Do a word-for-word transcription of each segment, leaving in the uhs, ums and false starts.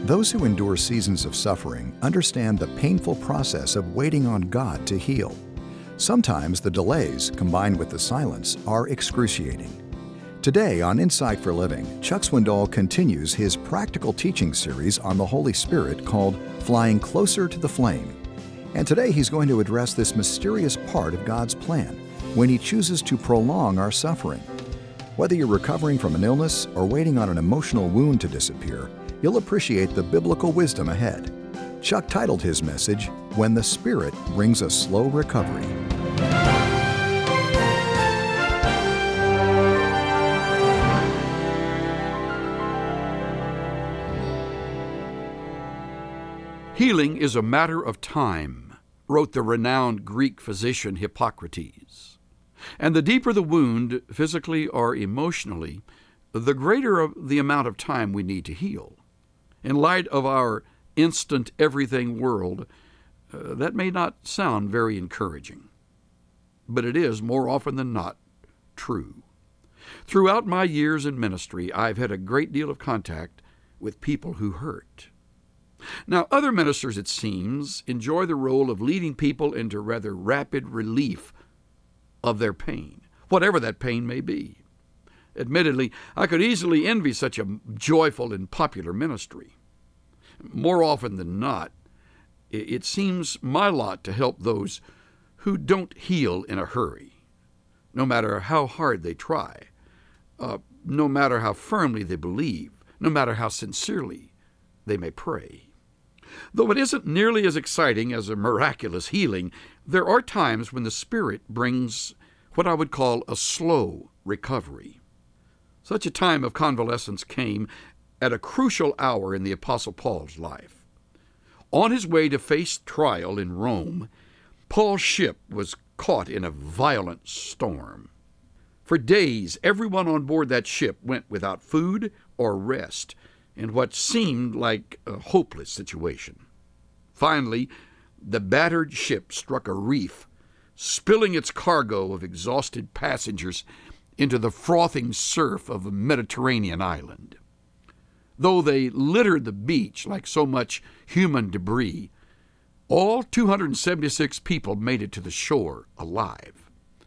Those who endure seasons of suffering understand the painful process of waiting on God to heal. Sometimes the delays, combined with the silence, are excruciating. Today on Insight for Living, Chuck Swindoll continues his practical teaching series on the Holy Spirit called Flying Closer to the Flame. And today he's going to address this mysterious part of God's plan when He chooses to prolong our suffering. Whether you're recovering from an illness or waiting on an emotional wound to disappear, you'll appreciate the biblical wisdom ahead. Chuck titled his message, When the Spirit Brings a Slow Recovery. Healing is a matter of time, wrote the renowned Greek physician Hippocrates. And the deeper the wound, physically or emotionally, the greater the amount of time we need to heal. In light of our instant everything world, uh, that may not sound very encouraging, but it is more often than not true. Throughout my years in ministry, I've had a great deal of contact with people who hurt. Now, other ministers, it seems, enjoy the role of leading people into rather rapid relief of their pain, whatever that pain may be. Admittedly, I could easily envy such a joyful and popular ministry. More often than not, it seems my lot to help those who don't heal in a hurry, no matter how hard they try, uh, no matter how firmly they believe, no matter how sincerely they may pray. Though it isn't nearly as exciting as a miraculous healing, there are times when the Spirit brings what I would call a slow recovery. Such a time of convalescence came at a crucial hour in the Apostle Paul's life. On his way to face trial in Rome, Paul's ship was caught in a violent storm. For days, everyone on board that ship went without food or rest, in what seemed like a hopeless situation. Finally, the battered ship struck a reef, spilling its cargo of exhausted passengers into the frothing surf of a Mediterranean island. Though they littered the beach like so much human debris, all two hundred seventy-six people made it to the shore alive.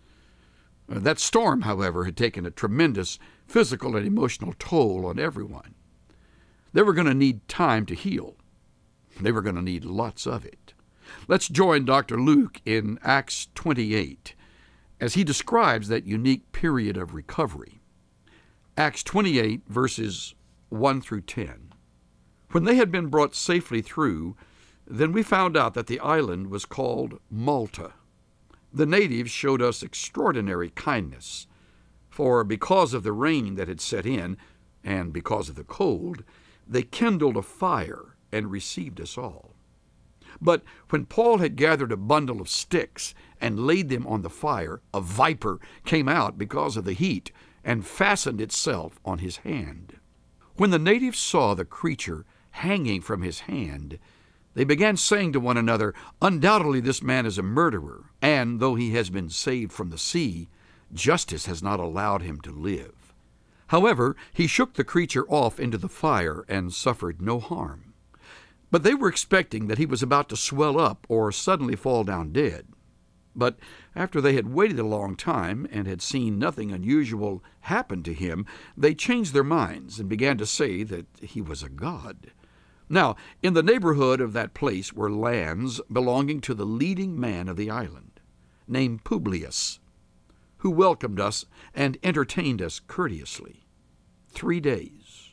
That storm, however, had taken a tremendous physical and emotional toll on everyone. They were going to need time to heal. They were going to need lots of it. Let's join Doctor Luke in Acts twenty-eight as he describes that unique period of recovery. Acts twenty-eight, verses one through ten. When they had been brought safely through, then we found out that the island was called Malta. The natives showed us extraordinary kindness, for because of the rain that had set in, and because of the cold, they kindled a fire and received us all. But when Paul had gathered a bundle of sticks and laid them on the fire, a viper came out because of the heat and fastened itself on his hand. When the natives saw the creature hanging from his hand, they began saying to one another, "Undoubtedly this man is a murderer, and though he has been saved from the sea, justice has not allowed him to live." However, he shook the creature off into the fire and suffered no harm. But they were expecting that he was about to swell up or suddenly fall down dead. But after they had waited a long time and had seen nothing unusual happen to him, they changed their minds and began to say that he was a god. Now, in the neighborhood of that place were lands belonging to the leading man of the island, named Publius, who welcomed us and entertained us courteously. Three days.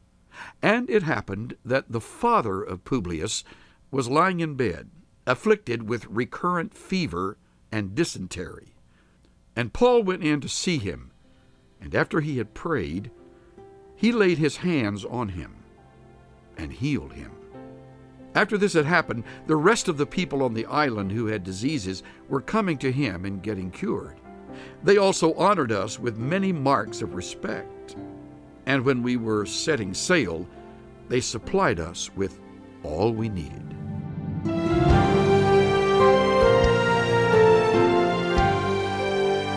And it happened that the father of Publius was lying in bed, afflicted with recurrent fever and dysentery. And Paul went in to see him, and after he had prayed, he laid his hands on him and healed him. After this had happened, the rest of the people on the island who had diseases were coming to him and getting cured. They also honored us with many marks of respect. And when we were setting sail, they supplied us with all we needed.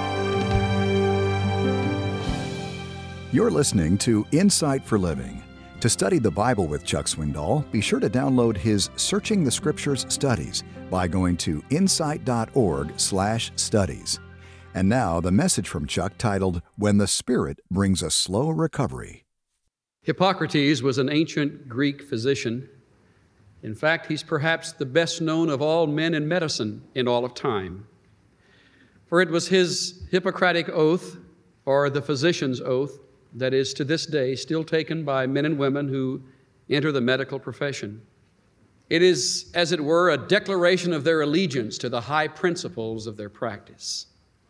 You're listening to Insight for Living. To study the Bible with Chuck Swindoll, be sure to download his Searching the Scriptures studies by going to insight dot org slash studies. And now, the message from Chuck titled, When the Spirit Brings a Slow Recovery. Hippocrates was an ancient Greek physician. In fact, he's perhaps the best known of all men in medicine in all of time. For it was his Hippocratic oath, or the physician's oath, that is to this day still taken by men and women who enter the medical profession. It is, as it were, a declaration of their allegiance to the high principles of their practice.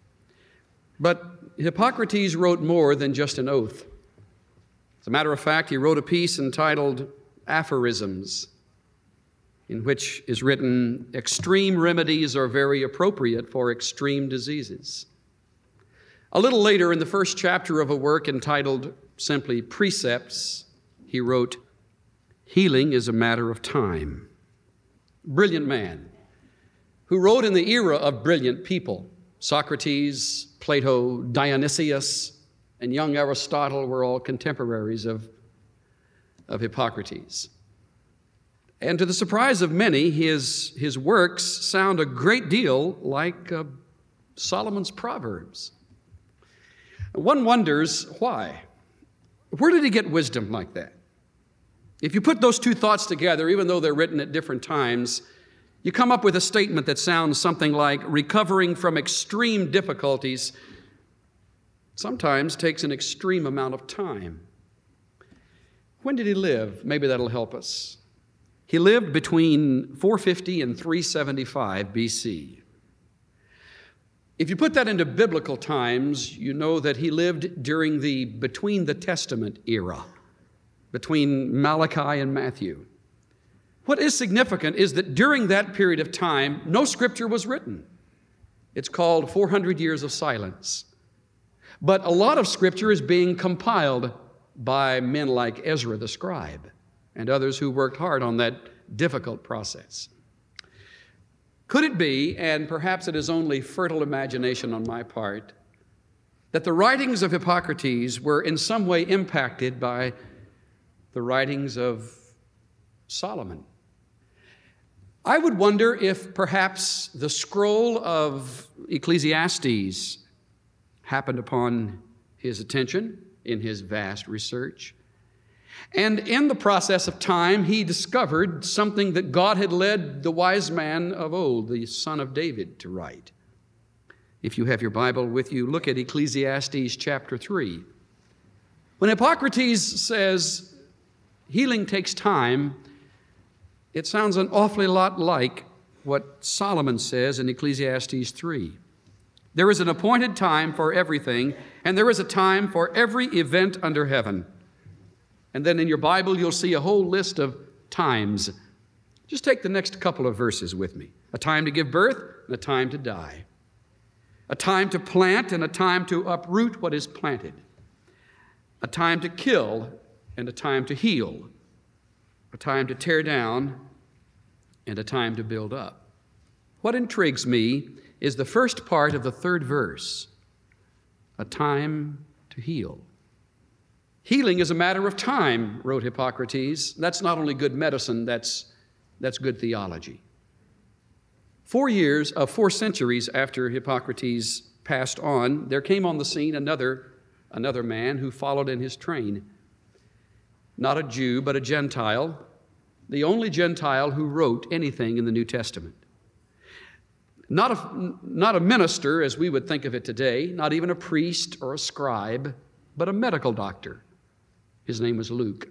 But Hippocrates wrote more than just an oath. As a matter of fact, he wrote a piece entitled Aphorisms, in which is written, "Extreme remedies are very appropriate for extreme diseases." A little later, in the first chapter of a work entitled simply Precepts, he wrote, "Healing is a matter of time." Brilliant man who wrote in the era of brilliant people. Socrates, Plato, Dionysius, and young Aristotle were all contemporaries of, of Hippocrates. And to the surprise of many, his, his works sound a great deal like uh, Solomon's Proverbs. One wonders why. Where did he get wisdom like that? If you put those two thoughts together, even though they're written at different times, you come up with a statement that sounds something like, recovering from extreme difficulties sometimes takes an extreme amount of time. When did he live? Maybe that'll help us. He lived between four fifty and three seventy-five B C. If you put that into biblical times, you know that he lived during the between the Testament era, between Malachi and Matthew. What is significant is that during that period of time, no scripture was written. It's called four hundred years of silence. But a lot of scripture is being compiled by men like Ezra the scribe and others who worked hard on that difficult process. Could it be, and perhaps it is only fertile imagination on my part, that the writings of Hippocrates were in some way impacted by the writings of Solomon? I would wonder if perhaps the scroll of Ecclesiastes happened upon his attention in his vast research. And in the process of time, he discovered something that God had led the wise man of old, the son of David, to write. If you have your Bible with you, look at Ecclesiastes chapter three. When Hippocrates says healing takes time, it sounds an awfully lot like what Solomon says in Ecclesiastes three. There is an appointed time for everything, and there is a time for every event under heaven. And then in your Bible, you'll see a whole list of times. Just take the next couple of verses with me. A time to give birth and a time to die. A time to plant and a time to uproot what is planted. A time to kill and a time to heal. A time to tear down and a time to build up. What intrigues me is the first part of the third verse. A time to heal. Healing is a matter of time, wrote Hippocrates. That's not only good medicine, that's, that's good theology. Four years, uh, four centuries after Hippocrates passed on, there came on the scene another, another man who followed in his train. Not a Jew, but a Gentile, the only Gentile who wrote anything in the New Testament. Not a, not a minister, as we would think of it today, not even a priest or a scribe, but a medical doctor. His name was Luke.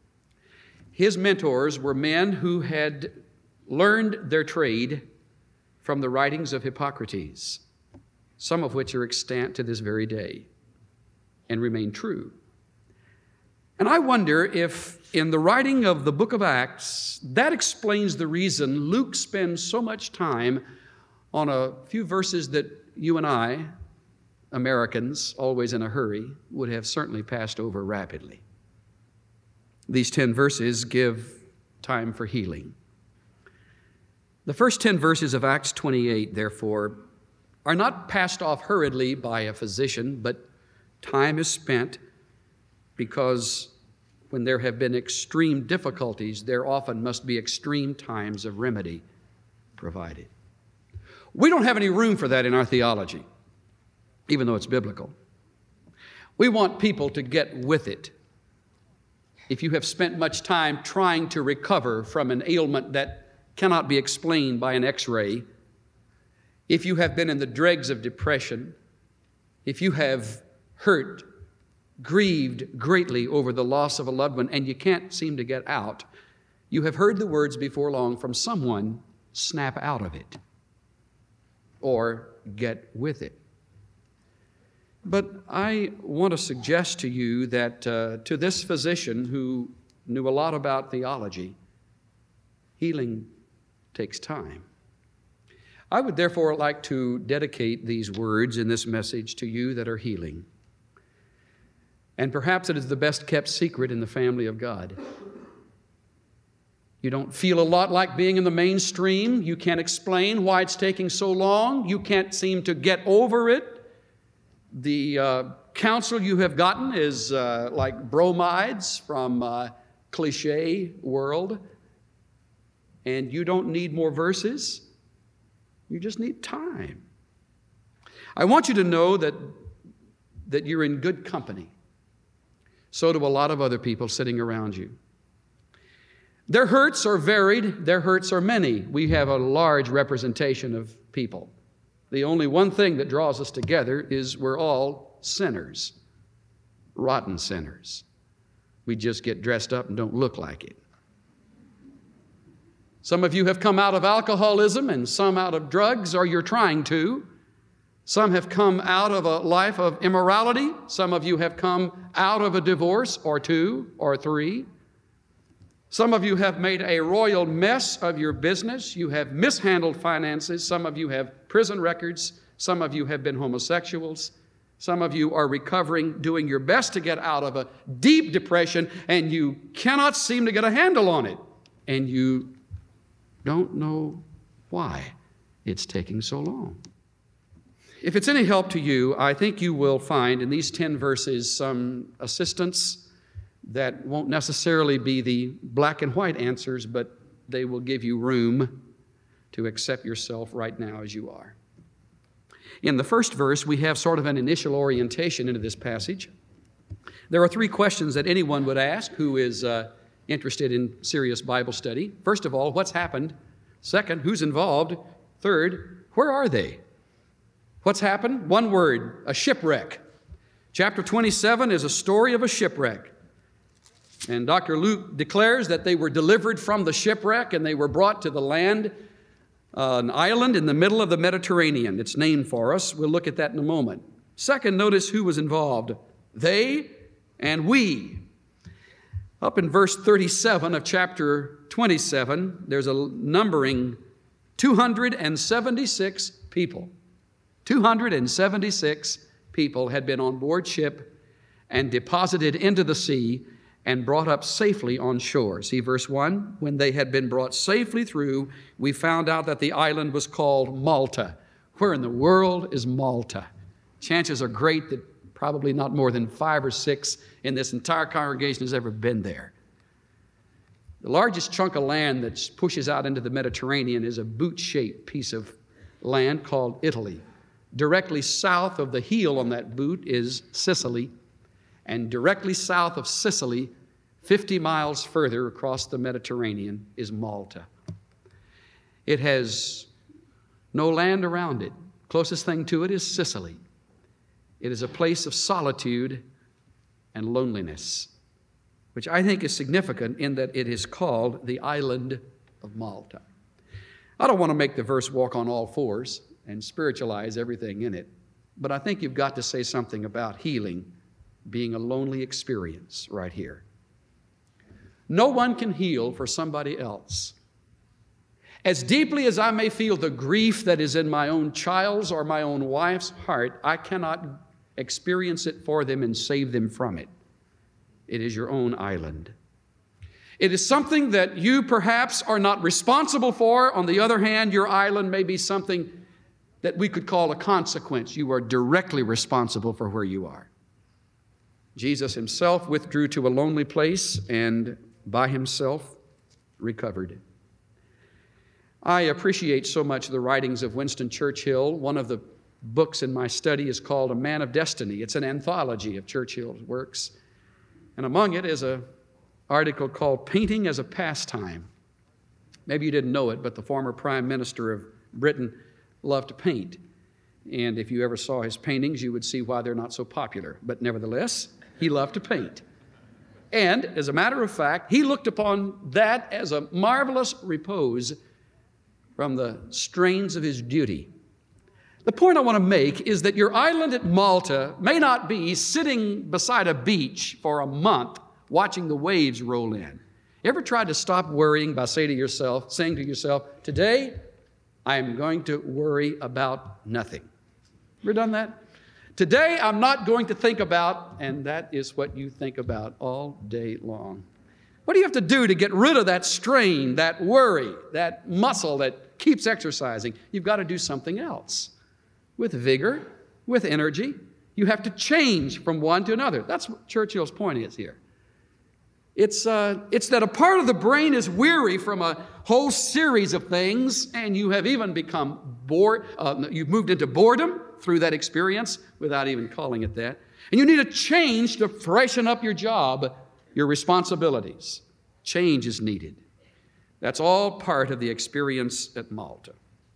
His mentors were men who had learned their trade from the writings of Hippocrates, some of which are extant to this very day and remain true. And I wonder if in the writing of the book of Acts, that explains the reason Luke spends so much time on a few verses that you and I, Americans, always in a hurry, would have certainly passed over rapidly. These ten verses give time for healing. The first ten verses of Acts twenty-eight, therefore, are not passed off hurriedly by a physician, but time is spent because when there have been extreme difficulties, there often must be extreme times of remedy provided. We don't have any room for that in our theology, even though it's biblical. We want people to get with it. If you have spent much time trying to recover from an ailment that cannot be explained by an x-ray, if you have been in the dregs of depression, if you have hurt, grieved greatly over the loss of a loved one, and you can't seem to get out, you have heard the words before long from someone, snap out of it or get with it. But I want to suggest to you that uh, to this physician who knew a lot about theology, healing takes time. I would therefore like to dedicate these words in this message to you that are healing. And perhaps it is the best kept secret in the family of God. You don't feel a lot like being in the mainstream. You can't explain why it's taking so long. You can't seem to get over it. The uh, counsel you have gotten is uh, like bromides from uh, cliche world. And you don't need more verses. You just need time. I want you to know that, that you're in good company. So do a lot of other people sitting around you. Their hurts are varied. Their hurts are many. We have a large representation of people. The only one thing that draws us together is we're all sinners, rotten sinners. We just get dressed up and don't look like it. Some of you have come out of alcoholism and some out of drugs, or you're trying to. Some have come out of a life of immorality. Some of you have come out of a divorce or two or three. Some of you have made a royal mess of your business. You have mishandled finances. Some of you have prison records. Some of you have been homosexuals. Some of you are recovering, doing your best to get out of a deep depression, and you cannot seem to get a handle on it. And you don't know why it's taking so long. If it's any help to you, I think you will find in these ten verses some assistance that won't necessarily be the black and white answers, but they will give you room to accept yourself right now as you are. In the first verse, we have sort of an initial orientation into this passage. There are three questions that anyone would ask who is uh, interested in serious Bible study. First of all, what's happened? Second, who's involved? Third, where are they? What's happened? One word, a shipwreck. Chapter twenty-seven is a story of a shipwreck. And Doctor Luke declares that they were delivered from the shipwreck and they were brought to the land, uh, an island in the middle of the Mediterranean. It's named for us. We'll look at that in a moment. Second, notice who was involved. They and we. Up in verse thirty-seven of chapter twenty-seven, there's a numbering two hundred seventy-six people. two hundred seventy-six people had been on board ship and deposited into the sea and brought up safely on shore. See verse one, when they had been brought safely through, we found out that the island was called Malta. Where in the world is Malta? Chances are great that probably not more than five or six in this entire congregation has ever been there. The largest chunk of land that pushes out into the Mediterranean is a boot-shaped piece of land called Italy. Directly south of the heel on that boot is Sicily, and directly south of Sicily, fifty miles further across the Mediterranean, is Malta. It has no land around it. Closest thing to it is Sicily. It is a place of solitude and loneliness, which I think is significant in that it is called the island of Malta. I don't want to make the verse walk on all fours and spiritualize everything in it, but I think you've got to say something about healing being a lonely experience right here. No one can heal for somebody else. As deeply as I may feel the grief that is in my own child's or my own wife's heart, I cannot experience it for them and save them from it. It is your own island. It is something that you perhaps are not responsible for. On the other hand, your island may be something that we could call a consequence. You are directly responsible for where you are. Jesus himself withdrew to a lonely place and by himself recovered. I appreciate so much the writings of Winston Churchill. One of the books in my study is called A Man of Destiny. It's an anthology of Churchill's works. And among it is an article called Painting as a Pastime. Maybe you didn't know it, but the former Prime Minister of Britain loved to paint. And if you ever saw his paintings, you would see why they're not so popular. But nevertheless, he loved to paint. And as a matter of fact, he looked upon that as a marvelous repose from the strains of his duty. The point I want to make is that your island at Malta may not be sitting beside a beach for a month watching the waves roll in. Ever tried to stop worrying by saying to yourself, saying to yourself, today I am going to worry about nothing? Ever done that? Today I'm not going to think about, and that is what you think about all day long. What do you have to do to get rid of that strain, that worry, that muscle that keeps exercising? You've got to do something else. With vigor, with energy, you have to change from one to another. That's what Churchill's point is here. It's, uh, it's that a part of the brain is weary from a whole series of things, and you have even become bored. Uh, you've moved into boredom through that experience without even calling it that. And you need a change to freshen up your job, your responsibilities. Change is needed. That's all part of the experience at Malta.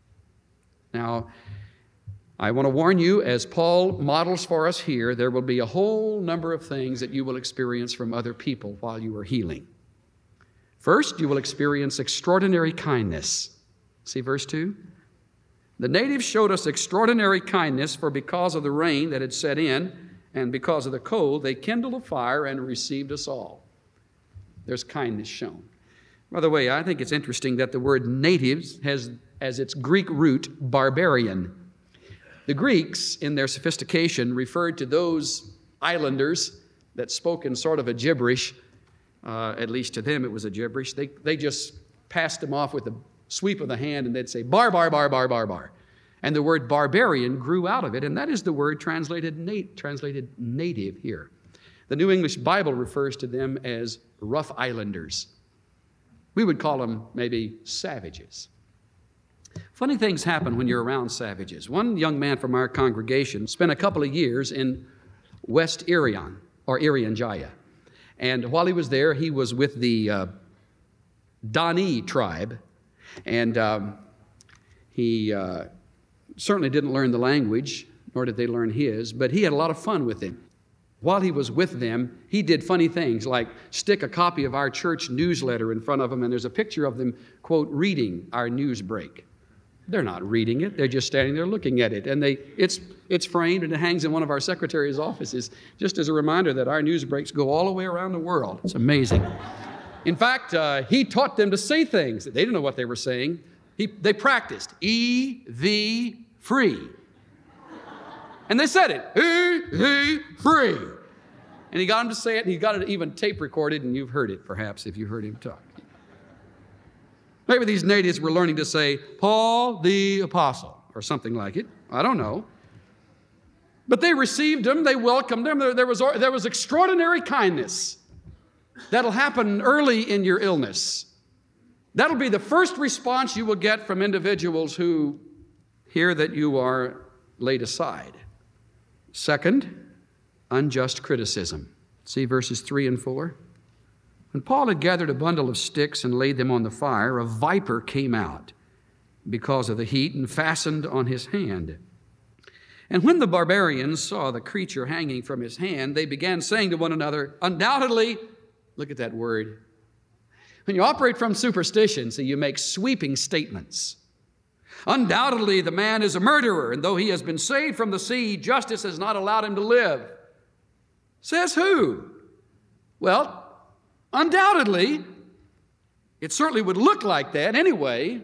Now, I want to warn you, as Paul models for us here, there will be a whole number of things that you will experience from other people while you are healing. First, you will experience extraordinary kindness. See verse two? The natives showed us extraordinary kindness, for because of the rain that had set in and because of the cold, they kindled a fire and received us all. There's kindness shown. By the way, I think it's interesting that the word natives has as its Greek root barbarian. The Greeks, in their sophistication, referred to those islanders that spoke in sort of a gibberish. Uh, at least to them it was a gibberish. They, they just passed them off with a sweep of the hand, and they'd say, bar, bar, bar, bar, bar, bar. And the word barbarian grew out of it, and that is the word translated, nat- translated native here. The New English Bible refers to them as rough islanders. We would call them maybe savages. Funny things happen when you're around savages. One young man from our congregation spent a couple of years in West Irian, or Irian Jaya. And while he was there, he was with the uh, Dani tribe. And um, he uh, certainly didn't learn the language, nor did they learn his, but he had a lot of fun with them. While he was with them, he did funny things like stick a copy of our church newsletter in front of them, and there's a picture of them, quote, reading our news break. They're not reading it. They're just standing there looking at it. And they it's it's framed and it hangs in one of our secretary's offices just as a reminder that our news breaks go all the way around the world. It's amazing. In fact, uh, he taught them to say things. They didn't know what they were saying. He, they practiced. E V free. And they said it. E V free. And he got them to say it, and he got it even tape recorded, and you've heard it perhaps if you heard him talk. Maybe these natives were learning to say, Paul the Apostle, or something like it. I don't know. But they received him. They welcomed him. There, there, was, there was extraordinary kindness. That'll happen early in your illness. That'll be the first response you will get from individuals who hear that you are laid aside. Second, unjust criticism. See verses three and four. When Paul had gathered a bundle of sticks and laid them on the fire, a viper came out because of the heat and fastened on his hand. And when the barbarians saw the creature hanging from his hand, they began saying to one another, undoubtedly, look at that word. When you operate from superstition, so you make sweeping statements. Undoubtedly, the man is a murderer, and though he has been saved from the sea, justice has not allowed him to live. Says who? Well, undoubtedly, it certainly would look like that anyway.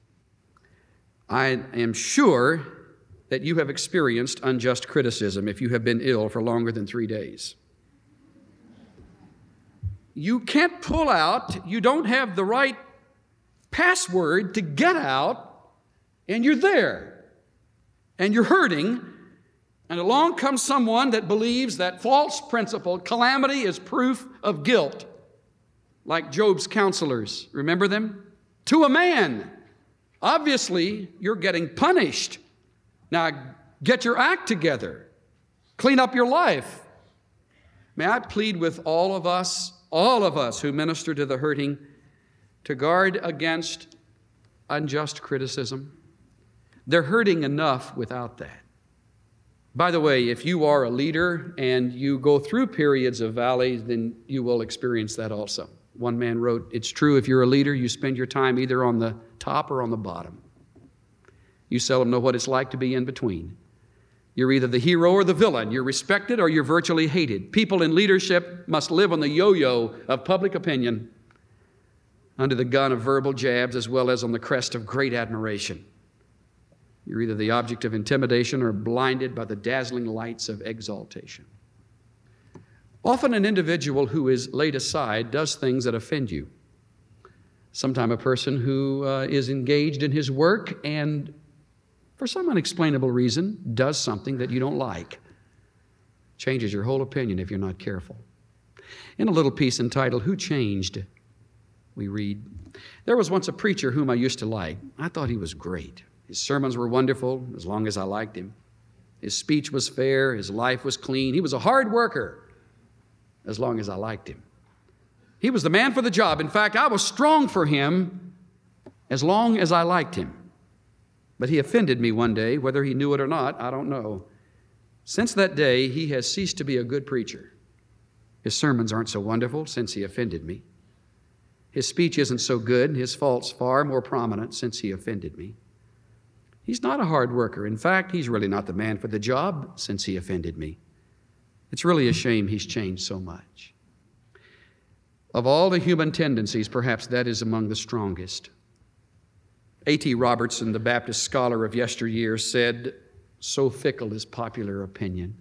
I am sure that you have experienced unjust criticism if you have been ill for longer than three days. You can't pull out, you don't have the right password to get out, and you're there, and you're hurting, And along comes someone that believes that false principle, calamity is proof of guilt, like Job's counselors. Remember them? To a man. Obviously, you're getting punished. Now, get your act together. Clean up your life. May I plead with all of us, all of us who minister to the hurting, to guard against unjust criticism. They're hurting enough without that. By the way, if you are a leader and you go through periods of valleys, then you will experience that also. One man wrote, "It's true if you're a leader, you spend your time either on the top or on the bottom. You seldom know what it's like to be in between. You're either the hero or the villain. You're respected or you're virtually hated. People in leadership must live on the yo-yo of public opinion, under the gun of verbal jabs, as well as on the crest of great admiration. You're either the object of intimidation or blinded by the dazzling lights of exaltation." Often an individual who is laid aside does things that offend you. Sometimes a person who uh, is engaged in his work and for some unexplainable reason does something that you don't like. Changes your whole opinion if you're not careful. In a little piece entitled, "Who Changed?" we read, "There was once a preacher whom I used to like. I thought he was great. His sermons were wonderful as long as I liked him. His speech was fair. His life was clean. He was a hard worker as long as I liked him. He was the man for the job. In fact, I was strong for him as long as I liked him. But he offended me one day, whether he knew it or not, I don't know. Since that day, he has ceased to be a good preacher. His sermons aren't so wonderful since he offended me. His speech isn't so good, his faults far more prominent since he offended me. He's not a hard worker. In fact, he's really not the man for the job since he offended me. It's really a shame he's changed so much." Of all the human tendencies, perhaps that is among the strongest. A T Robertson, the Baptist scholar of yesteryear, said, "So fickle is popular opinion."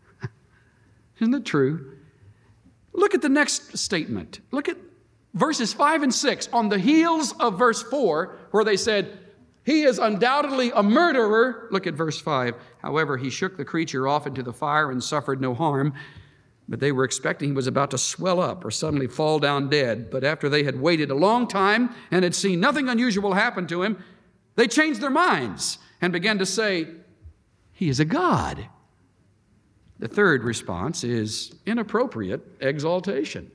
Isn't it true? Look at the next statement. Look at verses five and six. On the heels of verse four, where they said, "He is undoubtedly a murderer." Look at verse five. "However, he shook the creature off into the fire and suffered no harm. But they were expecting he was about to swell up or suddenly fall down dead. But after they had waited a long time and had seen nothing unusual happen to him, they changed their minds and began to say, 'He is a god.'" The third response is inappropriate exaltation.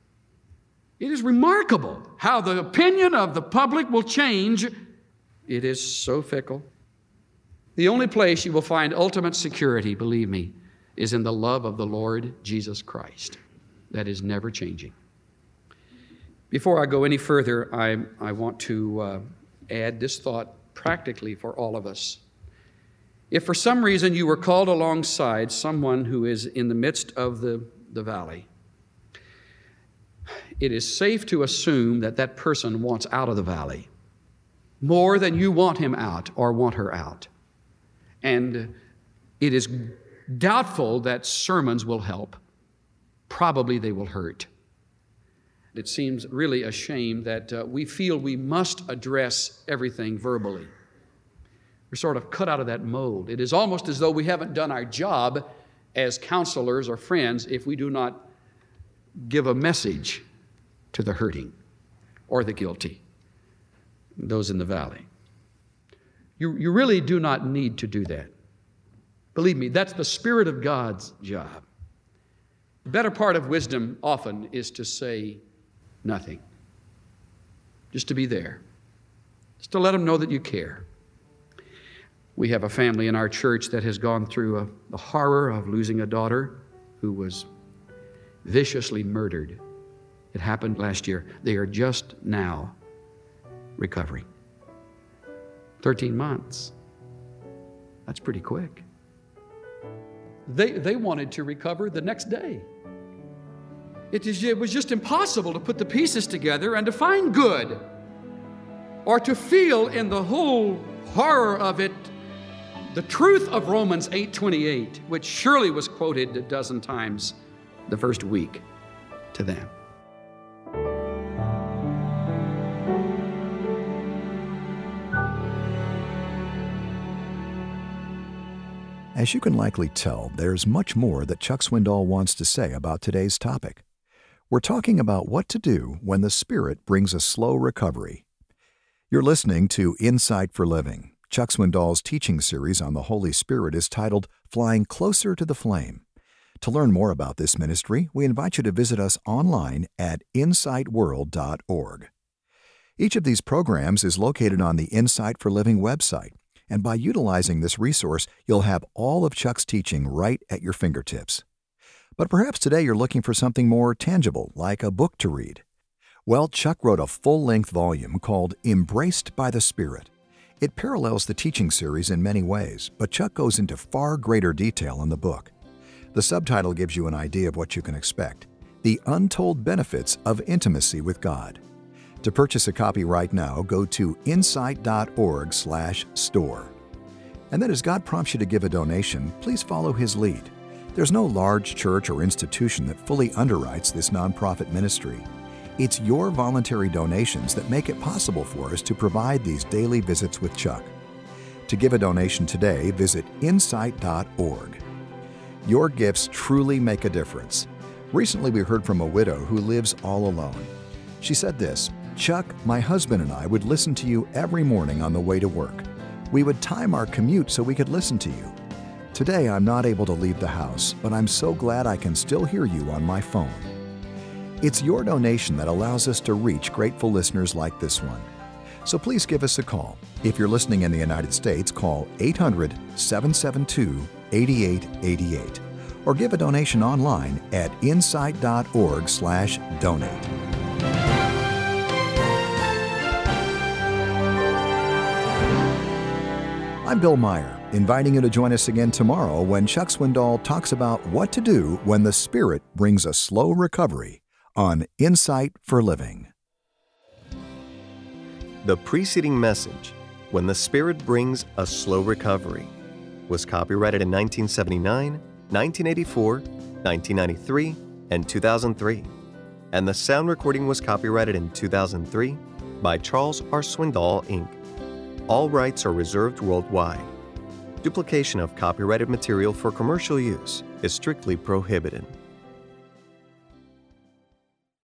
It is remarkable how the opinion of the public will change. It is so fickle. The only place you will find ultimate security, believe me, is in the love of the Lord Jesus Christ. That is never changing. Before I go any further, I, I want to uh, add this thought practically for all of us. If for some reason you were called alongside someone who is in the midst of the, the valley, it is safe to assume that that person wants out of the valley more than you want him out or want her out. And it is doubtful that sermons will help. Probably they will hurt. It seems really a shame that uh, we feel we must address everything verbally. We're sort of cut out of that mold. It is almost as though we haven't done our job as counselors or friends if we do not give a message to the hurting or the guilty, those in the valley. You, you really do not need to do that. Believe me, that's the Spirit of God's job. The better part of wisdom often is to say nothing. Just to be there. Just to let them know that you care. We have a family in our church that has gone through a, the horror of losing a daughter who was viciously murdered. It happened last year. They are just now recovering. thirteen months. That's pretty quick. They, they wanted to recover the next day. It, is, it was just impossible to put the pieces together and to find good or to feel in the whole horror of it the truth of Romans eight twenty-eight, which surely was quoted a dozen times the first week to them. As As you can likely tell, there's much more that Chuck Swindoll wants to say about today's topic. We're talking about what to do when the Spirit brings a slow recovery. You're listening to Insight for Living. Chuck Swindoll's teaching series on the Holy Spirit is titled Flying Closer to the Flame. To learn more about this ministry, we invite you to visit us online at insight world dot org. Each of these programs is located on the Insight for Living website, and by utilizing this resource, you'll have all of Chuck's teaching right at your fingertips. But perhaps today you're looking for something more tangible, like a book to read. Well, Chuck wrote a full-length volume called Embraced by the Spirit. It parallels the teaching series in many ways, but Chuck goes into far greater detail in the book. The subtitle gives you an idea of what you can expect: The Untold Benefits of Intimacy with God. To purchase a copy right now, go to insight dot org slash store. And then as God prompts you to give a donation, please follow His lead. There's no large church or institution that fully underwrites this nonprofit ministry. It's your voluntary donations that make it possible for us to provide these daily visits with Chuck. To give a donation today, visit insight dot org. Your gifts truly make a difference. Recently, we heard from a widow who lives all alone. She said this: "Chuck, my husband and I would listen to you every morning on the way to work. We would time our commute so we could listen to you. Today, I'm not able to leave the house, but I'm so glad I can still hear you on my phone." It's your donation that allows us to reach grateful listeners like this one. So please give us a call. If you're listening in the United States, call eight hundred, seven seven two, eight eight eight eight or give a donation online at insight dot org slash donate. I'm Bill Meyer, inviting you to join us again tomorrow when Chuck Swindoll talks about what to do when the Spirit brings a slow recovery on Insight for Living. The preceding message, When the Spirit Brings a Slow Recovery, was copyrighted in nineteen seventy-nine, nineteen eighty-four, nineteen ninety-three, and two thousand three, and the sound recording was copyrighted in two thousand three by Charles R. Swindoll, Incorporated. All rights are reserved worldwide. Duplication of copyrighted material for commercial use is strictly prohibited.